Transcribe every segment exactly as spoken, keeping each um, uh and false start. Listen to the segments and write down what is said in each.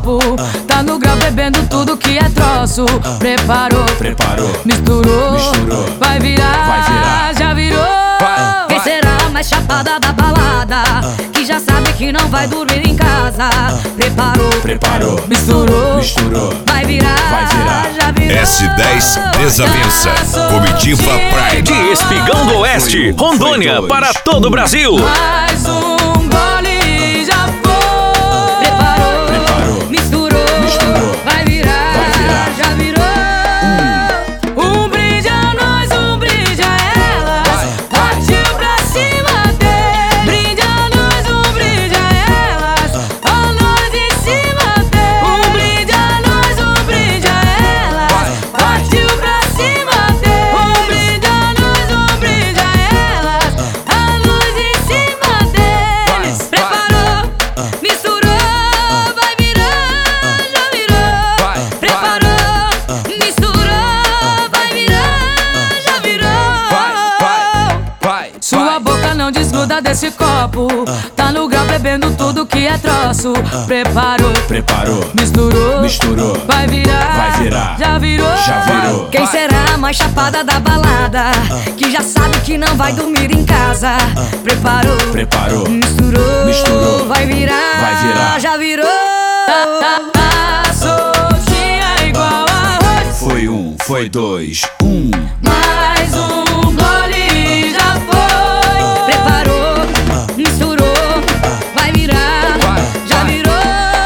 copo, tá no grau bebendo tudo que é troço. Preparou, preparou, misturou, misturou, vai virar, vai virar, já virou. vai, Quem vai. será a mais chapada da balada, que já sabe que não vai dormir em casa? Preparou, Preparou, misturou, misturou, vai virar, vai virar. já virou. S dez Desavença, Comitiva Pride. De Espigão do Oeste, Foi um, Rondônia, foi dois. para todo o Brasil. Mais um gole já foi. Preparou, Preparou, misturou, misturou, vai virar, vai virar. já virou. Um brinde a nós, um brinde a elas. Partiu pra cima dele. Brinde a nós, um brinde a elas. A nós em cima dele. Um brinde a nós, um brinde a elas. Partiu pra cima dele. Um brinde a nós, um brinde a elas. A luz em cima deles. Preparou, misturou, vai virar, já virou. vai, Preparou, misturou, vai virar, já virou. vai, vai, vai. Sua boca não desgruda desse copo, tá no grau bebendo tudo que é troço. Preparou, Preparou, misturou, misturou, vai virar, vai virar, já virou. já virou. Quem será a mais chapada da balada, que já sabe que não vai dormir em casa? Preparou, Preparou, misturou, misturou, vai virar, vai virar. já virou. Tá, tá, tá soltinha igual arroz. Foi um, foi dois, um. Mais um gole já foi. Preparou, misturou, vai virar, Vai, já vai. virou.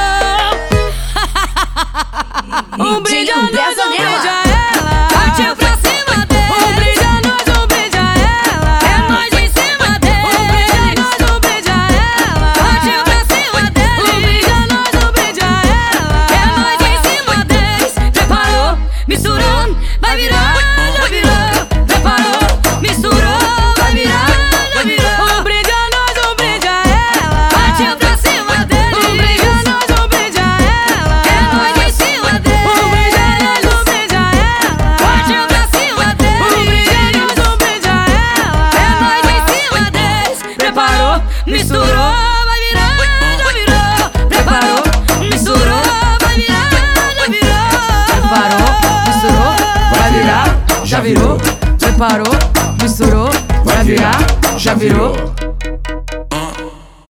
Um brinde a nós, um brinde a ela. Partiu pra cima dele. Um brinde a nós, um brinde a ela. É nós em cima dele. Um brinde a nós, um brinde a ela. Partiu pra cima dele. Um brinde a nós, um brinde a ela. É nós em cima deles. Preparou, misturou, vai virar, já virou. Preparou, misturou, vai virar, já virou. Um brinde a nós, um brinde a ela. Partiu pra cima deles. Um brinde a nós, um brinde a ela. É nós em cima deles. Um brinde a nós, um brinde a ela. Partiu pra cima deles. Um brinde a nós, um brinde a ela. É nós em cima deles. Preparou, misturou, vai virar, já virou. Preparou, misturou, vai virar, já virou. Preparou, misturou, vai virar, já virou. Preparou, misturou, vai virar, já virou.